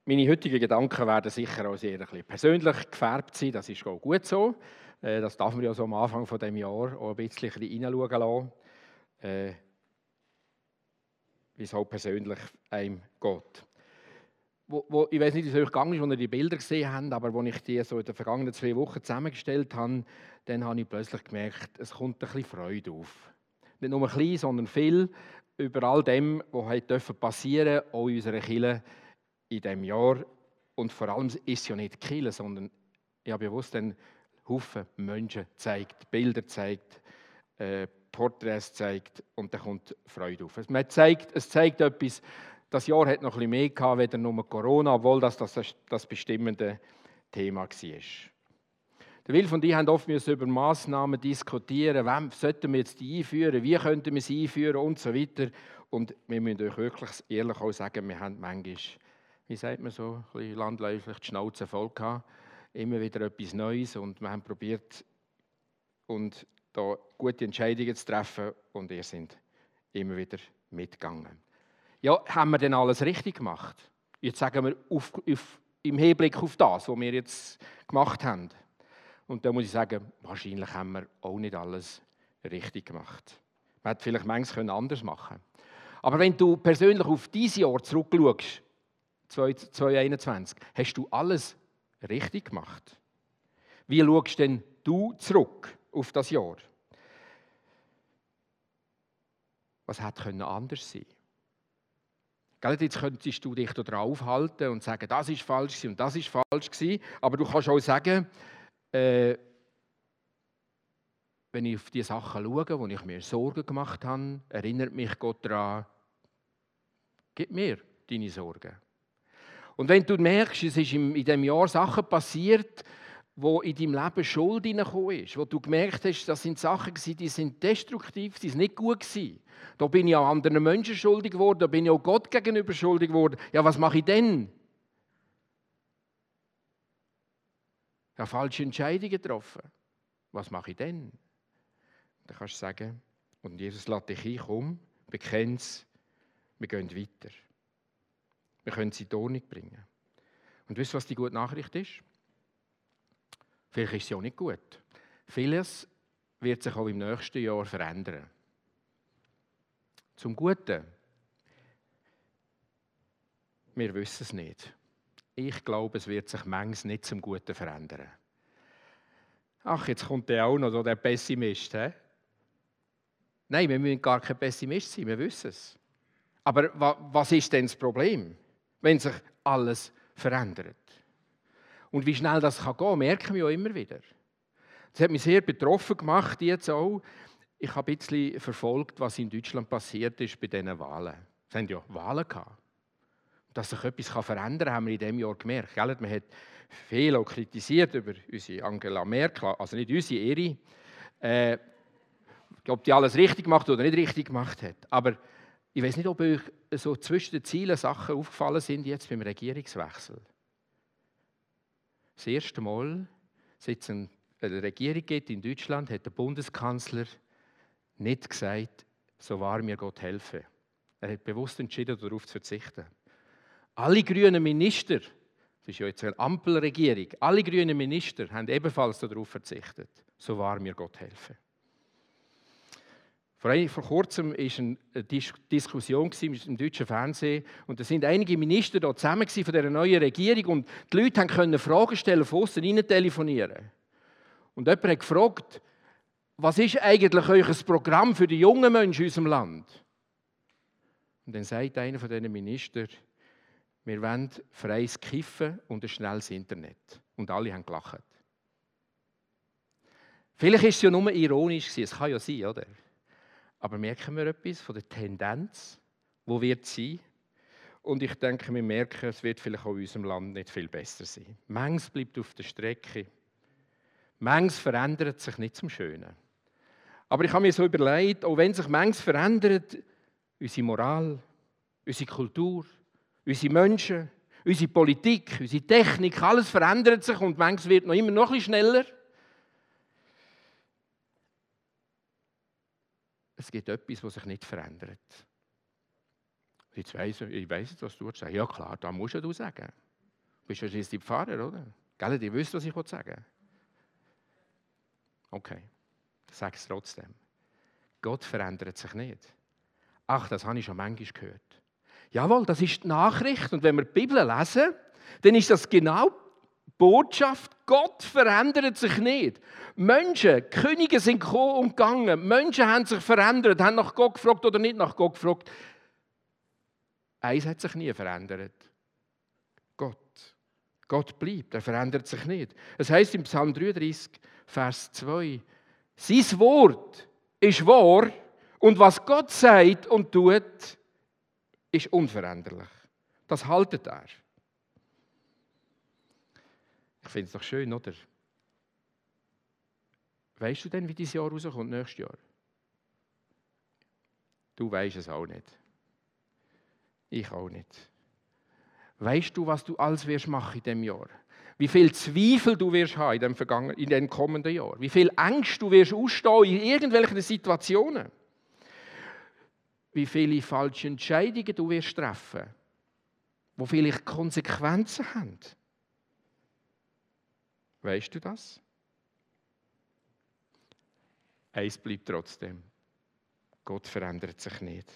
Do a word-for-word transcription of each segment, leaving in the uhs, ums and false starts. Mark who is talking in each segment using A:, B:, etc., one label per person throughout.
A: Meine heutigen Gedanken werden sicher auch sehr ein bisschen persönlich gefärbt sein. Das ist auch gut so. Äh, Das darf man ja so am Anfang von dem Jahr auch ein bisschen hineinschauen lassen, äh, wie es auch persönlich einem geht. Wo, wo, ich weiß nicht, wie es euch gegangen ist, als ihr die Bilder gesehen habt, aber als ich die so in den vergangenen zwei Wochen zusammengestellt habe, dann habe ich plötzlich gemerkt, es kommt ein bisschen Freude auf. Nicht nur ein bisschen, sondern viel über all dem, was passieren durfte, auch in unserer Kirche in diesem Jahr. Und vor allem ist es ja nicht die Kirche, sondern ich habe bewusst einen Haufen Menschen gezeigt, Bilder gezeigt, äh, Porträts zeigt und dann kommt Freude auf. Man zeigt, es zeigt etwas, das Jahr hat noch ein bisschen mehr gehabt, weder nur Corona, obwohl das das, das bestimmende Thema war. Der Will und ich haben oft über Massnahmen diskutieren, wem sollten wir jetzt die einführen, wie könnten wir sie einführen und so weiter. Und wir müssen euch wirklich ehrlich auch sagen, wir haben manchmal, wie sagt man so, ein bisschen landläufig die Schnauze voll gehabt, immer wieder etwas Neues und wir haben probiert, und da gute Entscheidungen zu treffen und ihr seid immer wieder mitgegangen. Ja, haben wir denn alles richtig gemacht? Jetzt sagen wir auf, auf, im Hinblick auf das, was wir jetzt gemacht haben. Und da muss ich sagen, wahrscheinlich haben wir auch nicht alles richtig gemacht. Man hätte vielleicht manches anders machen können. Aber wenn du persönlich auf dieses Jahr zurückschaust, zwanzig einundzwanzig, hast du alles richtig gemacht? Wie schaust denn du zurück auf das Jahr? Was hätte anders sein können? Jetzt könntest du dich da aufhalten und sagen, das ist falsch und das ist falsch. Aber du kannst auch sagen, äh, wenn ich auf die Sachen schaue, wo ich mir Sorgen gemacht habe, erinnert mich Gott daran, gib mir deine Sorgen. Und wenn du merkst, es ist in diesem Jahr Sachen passiert, wo in deinem Leben Schuld hineingekommen ist, wo du gemerkt hast, das sind Sachen, die sind destruktiv, die sind nicht gut gewesen. Da bin ich auch anderen Menschen schuldig geworden, da bin ich auch Gott gegenüber schuldig geworden. Ja, was mache ich denn? Ich habe falsche Entscheidungen getroffen. Was mache ich denn? Dann kannst du sagen, und Jesus lässt dich ein, komm, bekenn es, wir gehen weiter. Wir können sie in die Ordnung bringen. Und wisst ihr, was die gute Nachricht ist? Vielleicht ist es ja nicht gut. Vieles wird sich auch im nächsten Jahr verändern. Zum Guten? Wir wissen es nicht. Ich glaube, es wird sich manches nicht zum Guten verändern. Ach, jetzt kommt der auch noch, der Pessimist. He? Nein, wir müssen gar kein Pessimist sein, wir wissen es. Aber was ist denn das Problem, wenn sich alles verändert? Und wie schnell das gehen kann, merken wir ja immer wieder. Das hat mich sehr betroffen gemacht, jetzt auch. Ich habe ein bisschen verfolgt, was in Deutschland passiert ist bei diesen Wahlen. Es haben ja Wahlen gehabt. Dass sich etwas verändern kann, haben wir in diesem Jahr gemerkt. Man hat viel auch kritisiert über unsere Angela Merkel, also nicht unsere, ihre. Äh, ob die alles richtig gemacht oder nicht richtig gemacht hat. Aber ich weiß nicht, ob euch so zwischen den Zielen Sachen aufgefallen sind jetzt beim Regierungswechsel. Das erste Mal, seit es eine Regierung gibt in Deutschland, hat der Bundeskanzler nicht gesagt, so wahr mir Gott helfe. Er hat bewusst entschieden, darauf zu verzichten. Alle grünen Minister, das ist ja jetzt eine Ampelregierung, alle grünen Minister haben ebenfalls darauf verzichtet, so wahr mir Gott helfe. Vor, vor kurzem war eine Diskussion im deutschen Fernsehen und da sind einige Minister da zusammen von dieser neuen Regierung und die Leute konnten Fragen stellen, von außen rein telefonieren. Und jemand hat gefragt, was ist eigentlich euer Programm für die jungen Menschen in unserem Land? Und dann sagt einer von diesen Ministern, wir wollen freies Kiffen und ein schnelles Internet. Und alle haben gelacht. Vielleicht war es ja nur ironisch, es kann ja sein, oder? Aber merken wir etwas von der Tendenz, wo wird sein? Und ich denke, wir merken, es wird vielleicht auch in unserem Land nicht viel besser sein. Manches bleibt auf der Strecke. Manches verändert sich nicht zum Schönen. Aber ich habe mir so überlegt, auch wenn sich manches verändert, unsere Moral, unsere Kultur, unsere Menschen, unsere Politik, unsere Technik, alles verändert sich und manches wird noch immer noch ein bisschen schneller. Es gibt etwas, was sich nicht verändert. Jetzt weiss ich, ich weiss, was du sagst. Ja klar, da musst du sagen. bist ja schließlich Pfarrer, oder? Gell, ihr wisst, was ich sagen will. Okay, ich sage es trotzdem. Gott verändert sich nicht. Ach, das habe ich schon manchmal gehört. Jawohl, das ist die Nachricht. Und wenn wir die Bibel lesen, dann ist das genau die Botschaft. Gott verändert sich nicht. Menschen, Könige sind gekommen und gegangen. Menschen haben sich verändert, haben nach Gott gefragt oder nicht nach Gott gefragt. Eins hat sich nie verändert. Gott. Gott bleibt, er verändert sich nicht. Es heißt im Psalm dreiunddreißig, Vers zwei, sein Wort ist wahr und was Gott sagt und tut, ist unveränderlich. Das haltet er. Ich finde es doch schön, oder? Weißt du denn, wie dieses Jahr rauskommt, nächstes Jahr? Du weißt es auch nicht. Ich auch nicht. Weißt du, was du alles wirst machen in diesem Jahr? Wie viel Zweifel du wirst haben in dem, vergangenen, in dem kommenden Jahr? Wie viel Angst du wirst ausstehen in irgendwelchen Situationen? Wie viele falsche Entscheidungen du wirst treffen, die vielleicht Konsequenzen haben? Weißt du das? Eins bleibt trotzdem. Gott verändert sich nicht.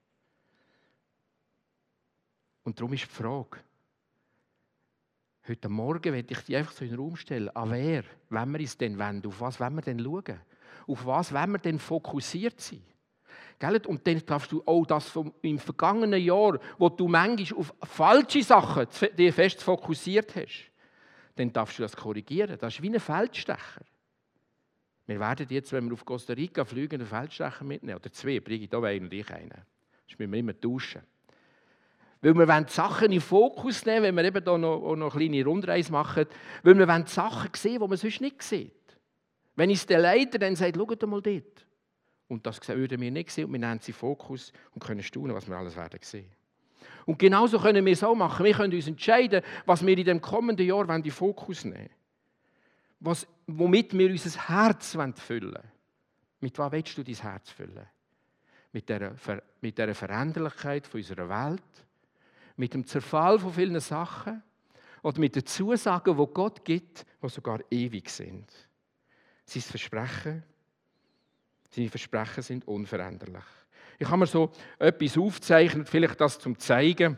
A: Und darum ist die Frage, heute Morgen werde ich dich einfach so in den Raum stellen, an wer wollen wir uns denn wenden, auf was wollen wir denn schauen, auf was wollen wir denn fokussiert sein. Gell? Und dann darfst du auch das vom, im vergangenen Jahr, wo du manchmal auf falsche Sachen dich fest fokussiert hast, dann darfst du das korrigieren. Das ist wie ein Feldstecher. Wir werden jetzt, wenn wir auf Costa Rica fliegen, einen Feldstecher mitnehmen, oder zwei, Brigitte, da einen und ich einen. Das müssen wir immer tauschen. Weil wir wollen die Sachen in den Fokus nehmen, wenn wir eben da noch, auch noch eine kleine Rundreise machen, weil wir wollen die Sachen sehen, die man sonst nicht sieht. Wenn uns der Leiter dann sagt, schaut mal dort. Und das würden wir nicht sehen und wir nehmen sie in den Fokus und können staunen, was wir alles werden sehen. Und genauso können wir es auch machen. Wir können uns entscheiden, was wir in dem kommenden Jahr in den Fokus nehmen wollen. Womit wir unser Herz füllen wollen. Mit was willst du dein Herz füllen? Mit dieser, mit dieser Veränderlichkeit von unserer Welt? Mit dem Zerfall von vielen Sachen oder mit den Zusagen, die Gott gibt, die sogar ewig sind. Sein Versprechen, seine Versprechen sind unveränderlich. Ich habe mir so etwas aufgezeichnet, vielleicht das zum Zeigen,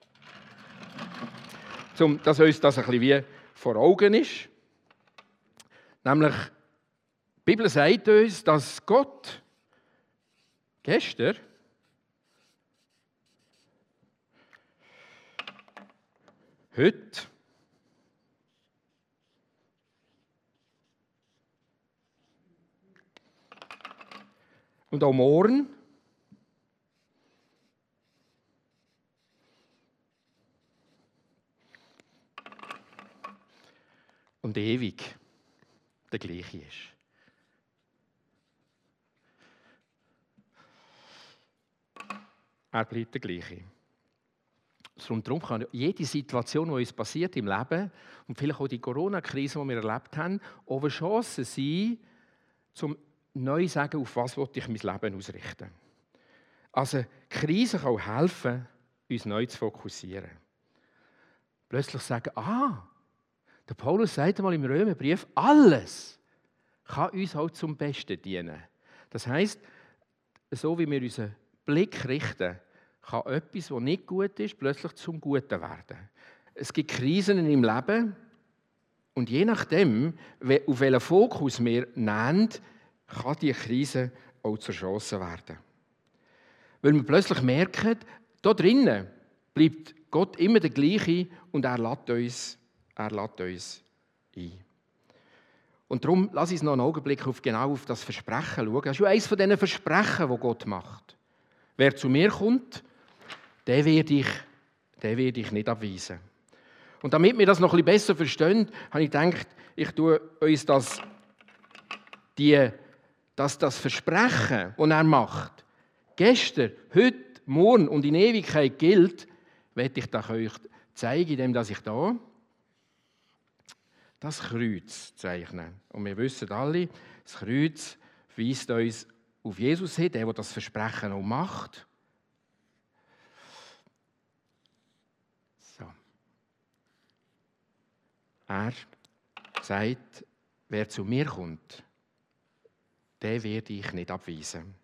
A: zum, dass uns das ein bisschen wie vor Augen ist. Nämlich, die Bibel sagt uns, dass Gott gestern heute und auch morgen und ewig der gleiche ist. Er bleibt der gleiche. Und darum kann jede Situation, die uns passiert im Leben, und vielleicht auch die Corona-Krise, die wir erlebt haben, auch eine Chance sein, um neu zu sagen, auf was ich mein Leben ausrichten. Also, die Krise kann helfen, uns neu zu fokussieren. Plötzlich sagen, ah, der Paulus sagt einmal im Römerbrief, alles kann uns auch zum Besten dienen. Das heisst, so wie wir unseren Blick richten, kann etwas, was nicht gut ist, plötzlich zum Guten werden. Es gibt Krisen im Leben und je nachdem, auf welchen Fokus wir nehmen, kann diese Krise auch zur Chance werden. Weil wir plötzlich merken, da drinnen bleibt Gott immer der gleiche und er lädt uns, er lädt uns ein. Und darum lass uns noch einen Augenblick auf, genau auf das Versprechen schauen. Das ist ja eines von diesen Versprechen, die Gott macht. Wer zu mir kommt, den werde ich, den werde ich nicht abweisen. Und damit wir das noch ein bisschen besser verstehen, habe ich gedacht, ich tue uns das, die, dass das Versprechen, das er macht, gestern, heute, morgen und in Ewigkeit gilt, werde ich das euch zeigen, indem ich da das Kreuz zeichne. Und wir wissen alle, das Kreuz weist uns auf Jesus hin, der, der das Versprechen auch macht. So. Er sagt, wer zu mir kommt, den werde ich nicht abweisen.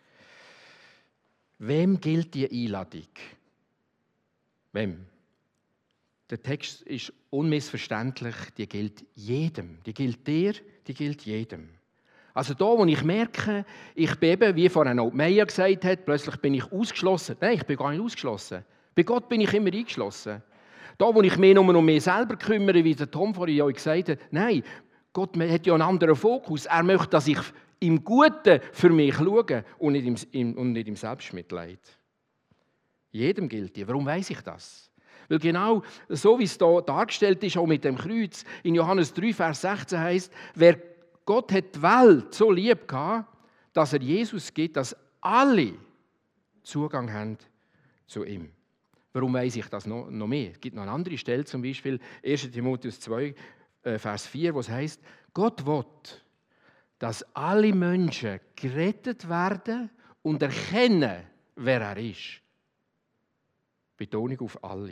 A: Wem gilt die Einladung? Wem? Der Text ist unmissverständlich, die gilt jedem. Die gilt dir, die gilt jedem. Also da, wo ich merke, ich bin eben, wie vorhin auch Meier gesagt hat, plötzlich bin ich ausgeschlossen. Nein, ich bin gar nicht ausgeschlossen. Bei Gott bin ich immer eingeschlossen. Da, wo ich mich nur um mich selber kümmere, wie der Tom vorhin auch gesagt hat, nein, Gott hat ja einen anderen Fokus. Er möchte, dass ich im Guten für mich schaue und nicht im, im, und nicht im Selbstmitleid. Jedem gilt die. Warum weiss ich das? Weil genau so, wie es hier dargestellt ist, auch mit dem Kreuz, in Johannes drei, Vers sechzehn heißt, wer Gott hat die Welt so lieb gehabt, dass er Jesus gibt, dass alle Zugang haben zu ihm. Warum weiss ich das noch, noch mehr? Es gibt noch eine andere Stelle, zum Beispiel erster Timotheus zwei, Vers vier, wo es heißt, Gott will, dass alle Menschen gerettet werden und erkennen, wer er ist. Betonung auf alle.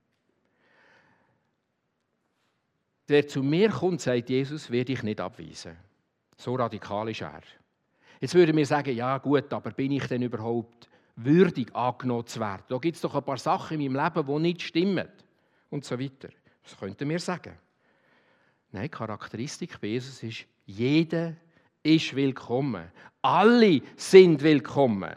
A: Wer zu mir kommt, sagt Jesus, werde ich nicht abweisen. So radikal ist er. Jetzt würden wir sagen, ja gut, aber bin ich denn überhaupt würdig, angenommen zu werden? Da gibt es doch ein paar Sachen in meinem Leben, die nicht stimmen. Und so weiter. Das könnten wir sagen. Nein, die Charakteristik bei Jesus ist, jeder ist willkommen. Alle sind willkommen.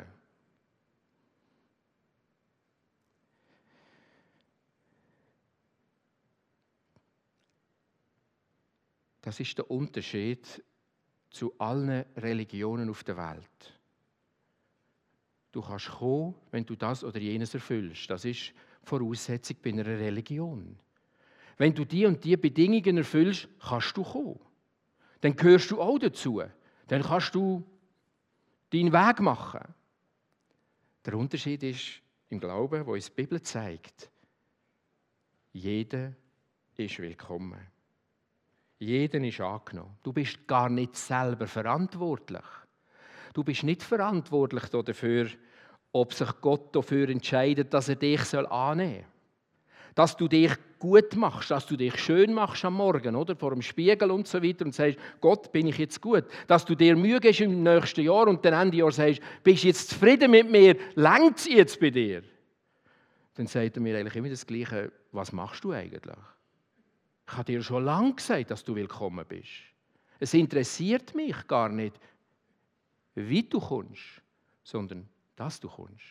A: Das ist der Unterschied zu allen Religionen auf der Welt. Du kannst kommen, wenn du das oder jenes erfüllst. Das ist die Voraussetzung bei einer Religion. Wenn du die und die Bedingungen erfüllst, kannst du kommen. Dann gehörst du auch dazu. Dann kannst du deinen Weg machen. Der Unterschied ist im Glauben, wo uns die Bibel zeigt, jeder ist willkommen. Jeder ist angenommen. Du bist gar nicht selber verantwortlich. Du bist nicht verantwortlich dafür, ob sich Gott dafür entscheidet, dass er dich annehmen soll. Dass du dich gut machst, dass du dich schön machst am Morgen, oder? Vor dem Spiegel und so weiter und sagst, Gott, bin ich jetzt gut? Dass du dir Mühe gibst im nächsten Jahr und dann Ende Jahr sagst, bist du jetzt zufrieden mit mir? Längt's jetzt bei dir? Dann sagt er mir eigentlich immer das Gleiche, was machst du eigentlich? Ich habe dir schon lange gesagt, dass du willkommen bist. Es interessiert mich gar nicht, wie du kommst, sondern dass du kommst.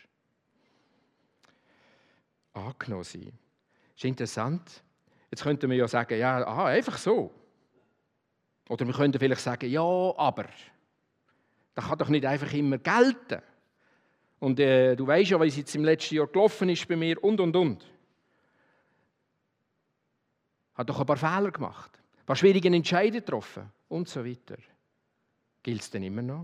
A: Angenommen sein. Das ist interessant. Jetzt könnten wir ja sagen, ja, aha, einfach so. Oder wir könnten vielleicht sagen, ja, aber. Das kann doch nicht einfach immer gelten. Und äh, du weißt ja, wie es jetzt im letzten Jahr gelaufen ist bei mir und, und, und. Hat doch ein paar Fehler gemacht, ein paar schwierige Entscheidungen getroffen und so weiter. Gilt es denn immer noch?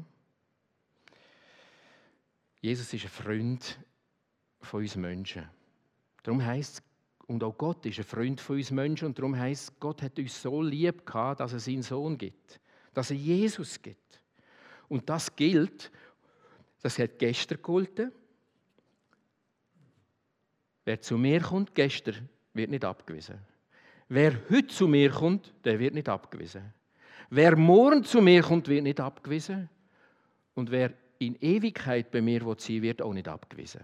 A: Jesus ist ein Freund von uns Menschen. Darum heisst es, und auch Gott ist ein Freund von uns Menschen, und darum heisst es, Gott hat uns so lieb gehabt, dass er seinen Sohn gibt, dass er Jesus gibt. Und das gilt, das hat gestern gegolten. Wer zu mir kommt, gestern, wird nicht abgewiesen. Wer heute zu mir kommt, der wird nicht abgewiesen. Wer morgen zu mir kommt, wird nicht abgewiesen. Und wer in Ewigkeit bei mir sein will, wird auch nicht abgewiesen.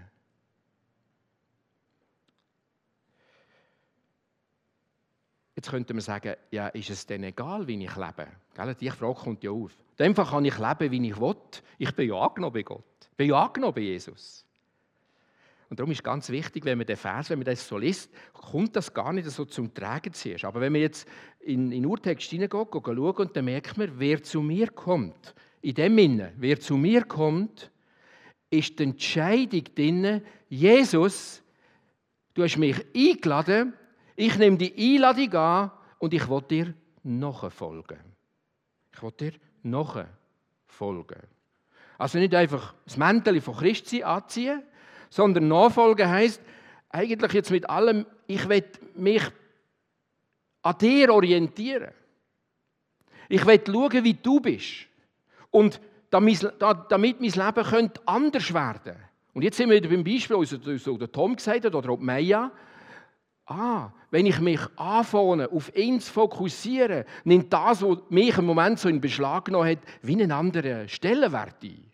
A: Jetzt könnte man sagen, ja, ist es denn egal, wie ich lebe? Die Frage kommt ja auf. In dem Fall kann ich leben, wie ich will. Ich bin ja angenommen bei Gott. Ich bin ja angenommen bei Jesus. Und darum ist ganz wichtig, wenn man den Vers, wenn man das so liest, kommt das gar nicht so zum Tragen zuerst. Aber wenn man jetzt in den Urtext hineingeht, schauen, und dann merkt man, wer zu mir kommt. In dem Sinne, wer zu mir kommt, ist die Entscheidung drin, Jesus, du hast mich eingeladen, ich nehme die Einladung an und ich will dir nachfolgen. Ich will dir nachfolgen. Also nicht einfach das Mäntel von Christi anziehen, sondern Nachfolgen heisst, eigentlich jetzt mit allem, ich will mich an dir orientieren. Ich will schauen, wie du bist. Und damit mein Leben könnte anders werden. Und jetzt sind wir wieder beim Beispiel, also der Tom gesagt hat, oder auch Maya. ah, wenn ich mich anfange, auf ihn zu fokussieren, nimmt das, was mich im Moment so in Beschlag genommen hat, wie einen anderen Stellenwert ein.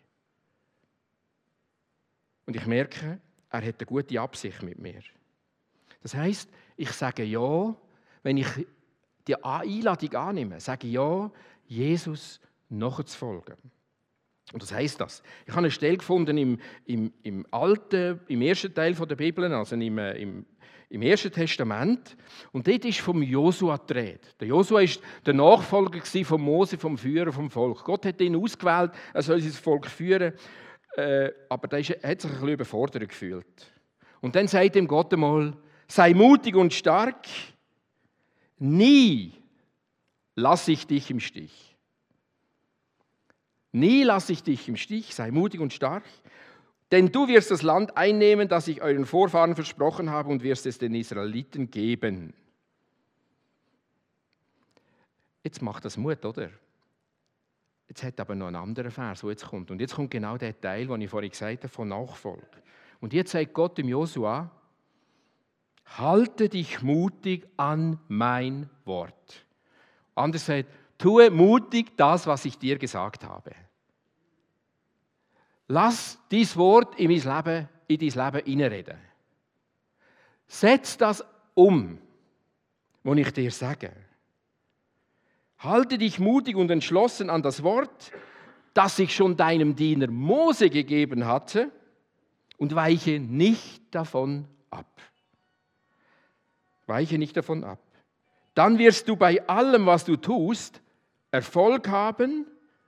A: Und ich merke, er hat eine gute Absicht mit mir. Das heisst, ich sage ja, wenn ich die Einladung annehme, sage ich ja, Jesus nachzufolgen. Und das heisst das. Ich habe eine Stelle gefunden im, im, im alten, im ersten Teil der Bibel, also im, im, im Ersten Testament. Und dort ist vom Josua die Rede. Der Josua war der Nachfolger von Mose, vom Führer vom Volk. Gott hat ihn ausgewählt, er soll sein Volk führen, äh, aber er hat sich ein bisschen überfordert gefühlt. Und dann sagt ihm Gott einmal, sei mutig und stark, nie lasse ich dich im Stich. Nie lasse ich dich im Stich, sei mutig und stark, denn du wirst das Land einnehmen, das ich euren Vorfahren versprochen habe, und wirst es den Israeliten geben. Jetzt macht das Mut, oder? Jetzt hat aber noch einen anderen Vers, der jetzt kommt. Und jetzt kommt genau der Teil, den ich vorhin gesagt habe, von Nachfolge. Und jetzt sagt Gott dem Josua, halte dich mutig an mein Wort. Anders sagt, tue mutig das, was ich dir gesagt habe. Lass dieses Wort in mein Leben, in dein Leben hineinreden. Setz das um, was ich dir sage. Halte dich mutig und entschlossen an das Wort, das ich schon deinem Diener Mose gegeben hatte, und weiche nicht davon ab. Weiche nicht davon ab. Dann wirst du bei allem, was du tust, Erfolg haben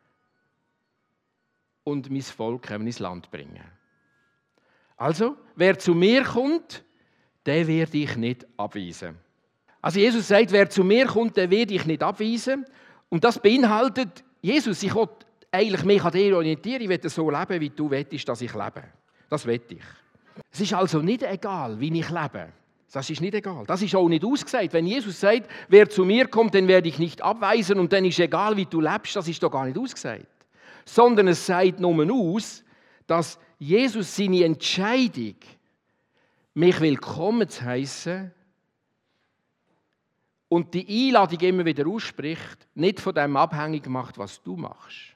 A: und mein Volk ins Land bringen. Also, wer zu mir kommt, der werde ich nicht abweisen. Also Jesus sagt, wer zu mir kommt, der werde ich nicht abweisen. Und das beinhaltet, Jesus, ich will eigentlich mich an dir orientieren, ich will so leben, wie du willst, dass ich lebe. Das will ich. Es ist also nicht egal, wie ich lebe. Das ist nicht egal. Das ist auch nicht ausgesagt. Wenn Jesus sagt, wer zu mir kommt, den werde ich nicht abweisen und dann ist egal, wie du lebst, das ist doch gar nicht ausgesagt. Sondern es sagt nur aus, dass Jesus seine Entscheidung, mich willkommen zu heissen und die Einladung immer wieder ausspricht, nicht von dem abhängig macht, was du machst.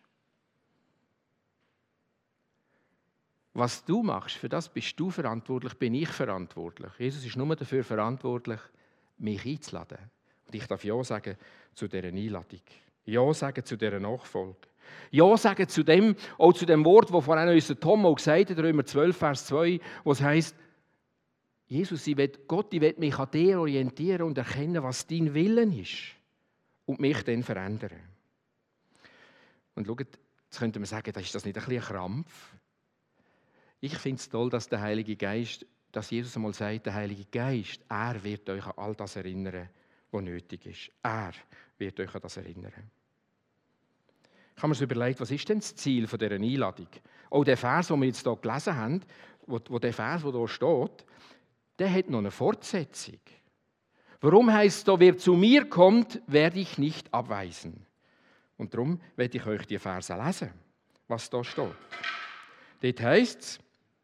A: Was du machst, für das bist du verantwortlich, bin ich verantwortlich. Jesus ist nur dafür verantwortlich, mich einzuladen. Und ich darf Ja sagen zu dieser Einladung. Ja sagen zu dieser Nachfolge. Ja sagen zu dem, auch zu dem Wort, das vorhin unser Tom auch gesagt hat, Römer zwölf, Vers zwei, wo es heisst, Jesus, ich will, Gott, ich will mich an dir orientieren und erkennen, was dein Willen ist. Und mich dann verändern. Und schaut, jetzt könnte man sagen, ist das nicht ein bisschen ein Krampf? Ich finde es toll, dass der Heilige Geist, dass Jesus einmal sagt, der Heilige Geist, er wird euch an all das erinnern, was nötig ist. Er wird euch an das erinnern. Ich habe mir so überlegt, was ist denn das Ziel dieser Einladung? Auch der Vers, den wir jetzt hier gelesen haben, wo, wo der Vers, der hier steht, der hat noch eine Fortsetzung. Warum heisst es da, wer zu mir kommt, werde ich nicht abweisen? Und darum werde ich euch die Verse lesen, was da steht. Dort heisst es,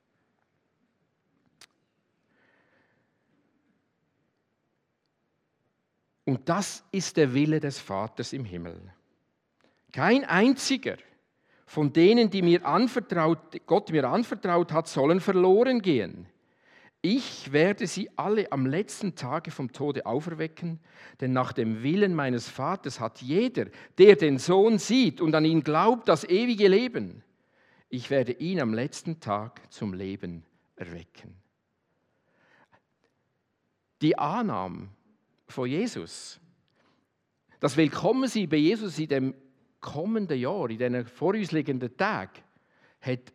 A: und das ist der Wille des Vaters im Himmel. Kein einziger von denen, die mir anvertraut, Gott mir anvertraut hat, sollen verloren gehen. Ich werde sie alle am letzten Tage vom Tode auferwecken, denn nach dem Willen meines Vaters hat jeder, der den Sohn sieht und an ihn glaubt, das ewige Leben. Ich werde ihn am letzten Tag zum Leben erwecken. Die Annahme von Jesus, das Willkommensein bei Jesus in dem kommenden Jahr, in diesen vor uns liegenden Tagen, hat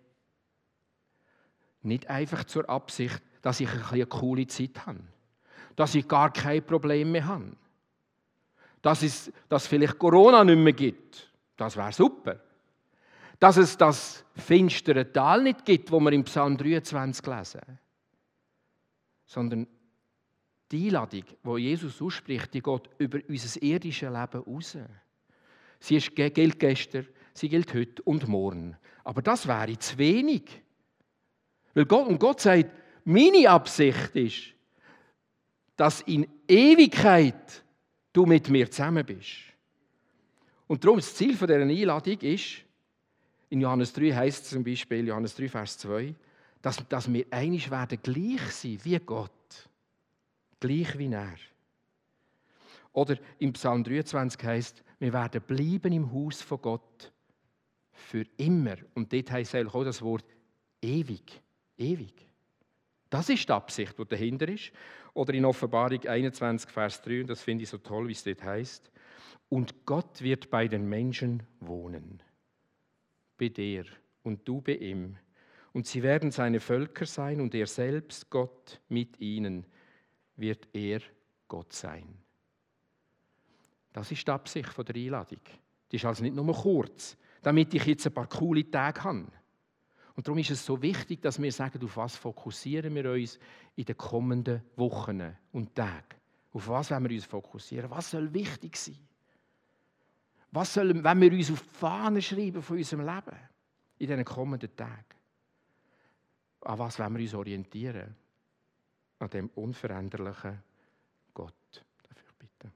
A: nicht einfach zur Absicht, dass ich eine coole Zeit habe, dass ich gar kein Problem mehr habe, dass es dass vielleicht Corona nicht mehr gibt, das wäre super, dass es das finstere Tal nicht gibt, wo wir im Psalm dreiundzwanzig lesen, sondern die Einladung, die Jesus ausspricht, die geht über unser irdisches Leben raus. Sie ist, gilt gestern, sie gilt heute und morgen. Aber das wäre zu wenig. Weil Gott, und Gott sagt, meine Absicht ist, dass in Ewigkeit du mit mir zusammen bist. Und darum das Ziel dieser Einladung ist, in Johannes drei heißt es zum Beispiel, Johannes drei, Vers zwei, dass, dass wir einig werden gleich sein wie Gott. Gleich wie er. Oder im Psalm dreiundzwanzig heißt, wir werden bleiben im Haus von Gott für immer. Und dort heisst eigentlich auch das Wort ewig. Ewig. Das ist die Absicht, die dahinter ist. Oder in Offenbarung einundzwanzig, Vers drei, und das finde ich so toll, wie es dort heißt. Und Gott wird bei den Menschen wohnen. Bei dir und du bei ihm. Und sie werden seine Völker sein und er selbst, Gott, mit ihnen wird er Gott sein. Das ist die Absicht der Einladung. Die ist also nicht nur kurz, damit ich jetzt ein paar coole Tage habe. Und darum ist es so wichtig, dass wir sagen, auf was fokussieren wir uns in den kommenden Wochen und Tagen. Auf was wollen wir uns fokussieren? Was soll wichtig sein? Was soll, wenn wir uns auf die Fahne schreiben von unserem Leben in diesen kommenden Tagen? An was wollen wir uns orientieren? An dem unveränderlichen Gott. Dafür bitte.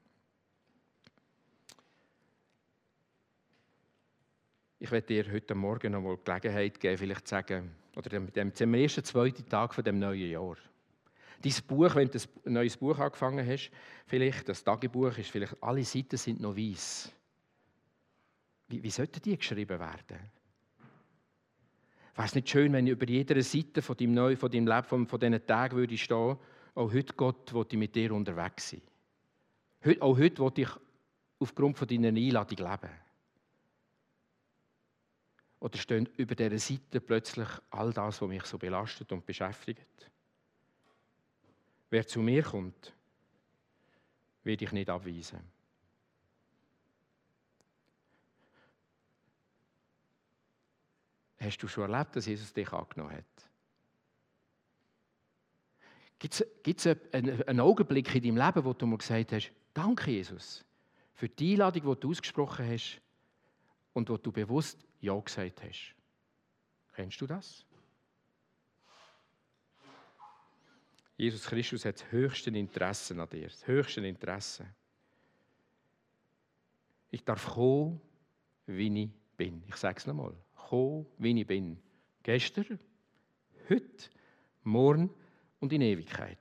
A: Ich werde dir heute Morgen noch mal die Gelegenheit geben, vielleicht zu sagen, oder dem, dem, dem ersten, zweiten Tag von dem neuen Jahr. Dein Buch, wenn du ein neues Buch angefangen hast, vielleicht, das Tagebuch ist vielleicht, alle Seiten sind noch weiss. Wie, wie sollten die geschrieben werden? Wäre es nicht schön, wenn über jeder Seite von deinem, Neu, von deinem Leben, von, von diesen Tagen würde stehen, auch heute, Gott, will ich mit dir unterwegs sein. Heute, auch heute will ich aufgrund von deiner Einladung leben. Oder steht über dieser Seite plötzlich all das, was mich so belastet und beschäftigt? Wer zu mir kommt, werde ich nicht abweisen. Hast du schon erlebt, dass Jesus dich angenommen hat? Gibt es einen, einen Augenblick in deinem Leben, wo du mal gesagt hast, danke Jesus, für die Einladung, die du ausgesprochen hast und wo du bewusst Ja gesagt hast? Kennst du das? Jesus Christus hat das höchste Interesse an dir, das höchste Interesse. Ich darf kommen, wie ich bin. Ich sage es nochmal. Kommen, wie ich bin. Gestern, heute, morgen und in Ewigkeit.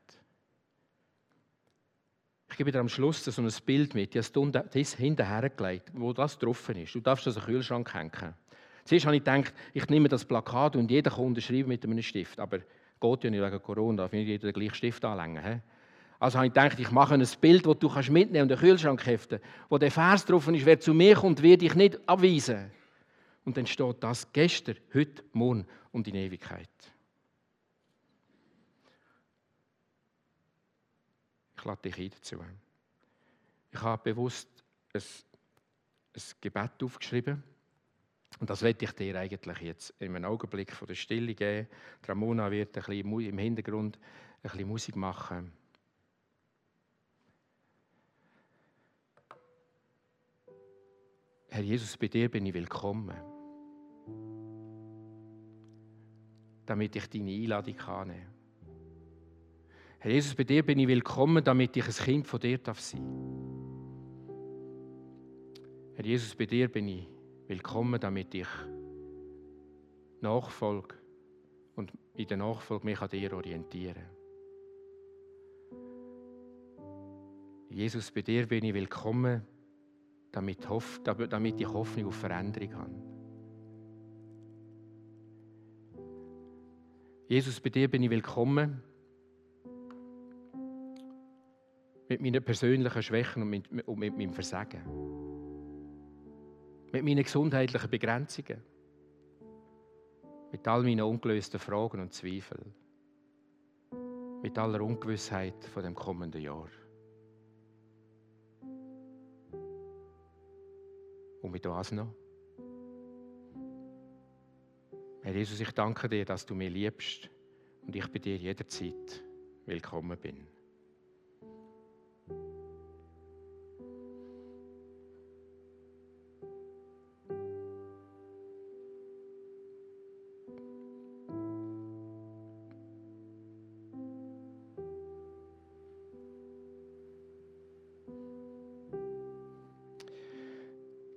A: Ich gebe dir am Schluss so ein Bild mit. Ich habe das hinterher gelegt, wo das drauf ist. Du darfst das in den Kühlschrank hängen. Zuerst habe ich gedacht, ich nehme das Plakat und jeder kann unterschreiben mit einem Stift. Aber geht ja nicht wegen Corona, darf nicht jeder den gleichen Stift anlegen. Also habe ich gedacht, ich mache ein Bild, das du mitnehmen kannst und den Kühlschrank heften, wo der Vers drauf ist, wer zu mir kommt, wird dich nicht abweisen. Und dann steht das gestern, heute, morgen und in Ewigkeit. Ich lade dich ein dazu. Ich habe bewusst ein, ein Gebet aufgeschrieben. Und das werde ich dir eigentlich jetzt in einem Augenblick von der Stille geben. Die Ramona wird ein bisschen im Hintergrund ein bisschen Musik machen. Herr Jesus, bei dir bin ich willkommen, damit ich deine Einladung annehmen kann. Herr Jesus, bei dir bin ich willkommen, damit ich ein Kind von dir sein darf. Herr Jesus, bei dir bin ich willkommen, damit ich Nachfolge und in der Nachfolge mich an dir orientiere. Jesus, bei dir bin ich willkommen, damit, damit ich Hoffnung auf Veränderung habe. Jesus, bei dir bin ich willkommen, mit meinen persönlichen Schwächen und mit, und mit meinem Versagen. Mit meinen gesundheitlichen Begrenzungen. Mit all meinen ungelösten Fragen und Zweifeln. Mit aller Ungewissheit von dem kommenden Jahr. Und mit was noch? Herr Jesus, ich danke dir, dass du mich liebst und ich bei dir jederzeit willkommen bin.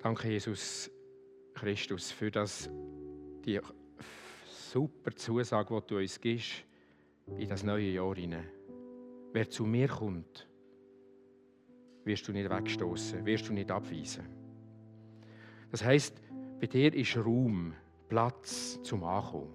A: Danke, Jesus Christus, für das, die super Zusage, die du uns gibst, in das neue Jahr hinein. Wer zu mir kommt, wirst du nicht wegstoßen, wirst du nicht abweisen. Das heisst, bei dir ist Raum, Platz zum Ankommen.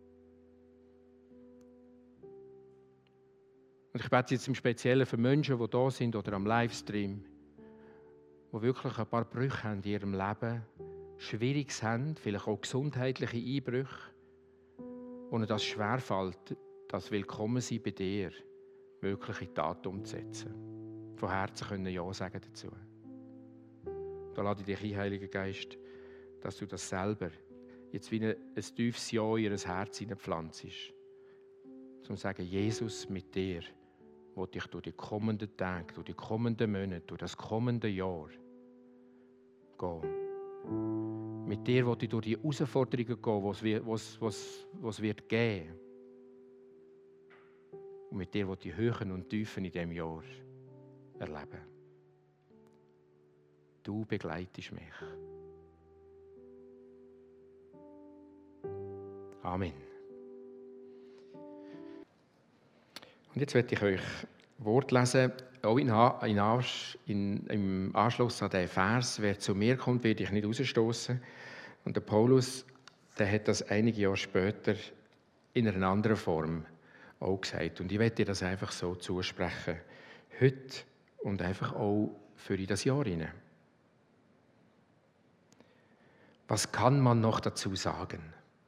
A: Und ich bete jetzt im Speziellen für Menschen, die da sind oder am Livestream, die wirklich ein paar Brüche haben in ihrem Leben, Schwieriges haben, vielleicht auch gesundheitliche Einbrüche, wo ihnen das schwerfällt, das Willkommensein bei dir wirklich in die Tat umzusetzen. Von Herzen können Ja sagen dazu. Da lade ich dich ein, Heiliger Geist, dass du das selber jetzt wie ein, ein tiefes Ja in ihr Herz hineinpflanzt. Zum zu sagen, Jesus, mit dir will ich durch die kommenden Tage, durch die kommenden Monate, durch das kommende Jahr gehen. Mit dir will ich durch die Herausforderungen gehen, die es wird geben. Und mit dir will ich die Höhen und Tiefen in diesem Jahr erleben. Du begleitest mich. Amen. Und jetzt werde ich euch Wort lesen, auch in, in, im Anschluss an diesen Vers. Wer zu mir kommt, werde ich nicht rausstoßen. Und der Paulus, der hat das einige Jahre später in einer anderen Form auch gesagt. Und ich werde dir das einfach so zusprechen. Heute und einfach auch für in das Jahr hinein. Was kann man noch dazu sagen?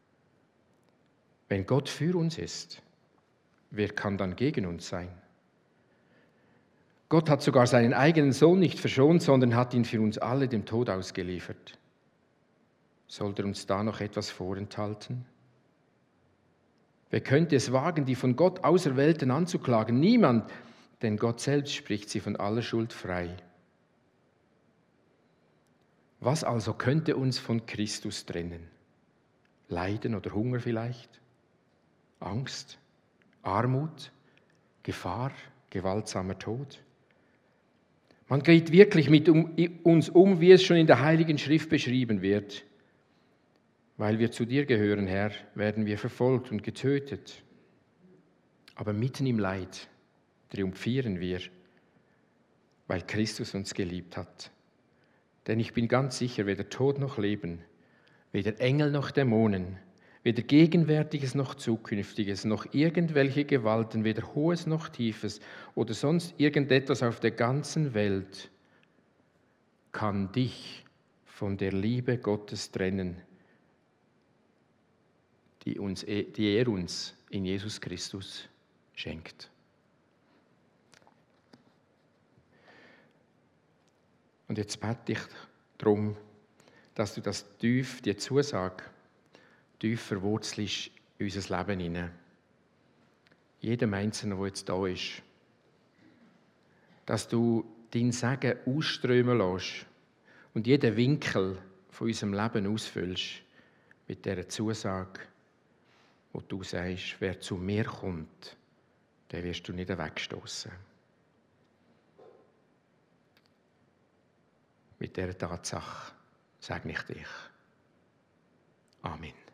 A: Wenn Gott für uns ist, wer kann dann gegen uns sein? Gott hat sogar seinen eigenen Sohn nicht verschont, sondern hat ihn für uns alle dem Tod ausgeliefert. Sollte uns da noch etwas vorenthalten? Wer könnte es wagen, die von Gott Auserwählten anzuklagen? Niemand, denn Gott selbst spricht sie von aller Schuld frei. Was also könnte uns von Christus trennen? Leiden oder Hunger vielleicht? Angst? Armut? Gefahr? Gewaltsamer Tod? Man geht wirklich mit uns um, wie es schon in der Heiligen Schrift beschrieben wird. Weil wir zu dir gehören, Herr, werden wir verfolgt und getötet. Aber mitten im Leid triumphieren wir, weil Christus uns geliebt hat. Denn ich bin ganz sicher, weder Tod noch Leben, weder Engel noch Dämonen, weder Gegenwärtiges noch Zukünftiges, noch irgendwelche Gewalten, weder Hohes noch Tiefes oder sonst irgendetwas auf der ganzen Welt kann dich von der Liebe Gottes trennen, die, uns, die er uns in Jesus Christus schenkt. Und jetzt bete ich darum, dass du das tief, die Zusage, tief verwurzelst in unser Leben hinein. Jedem Einzelnen, der jetzt da ist. Dass du dein Segen ausströmen lässt und jeden Winkel von unserem Leben ausfüllst mit dieser Zusage, wo du sagst, wer zu mir kommt, den wirst du nicht wegstoßen. Mit dieser Tatsache segne ich dich. Amen.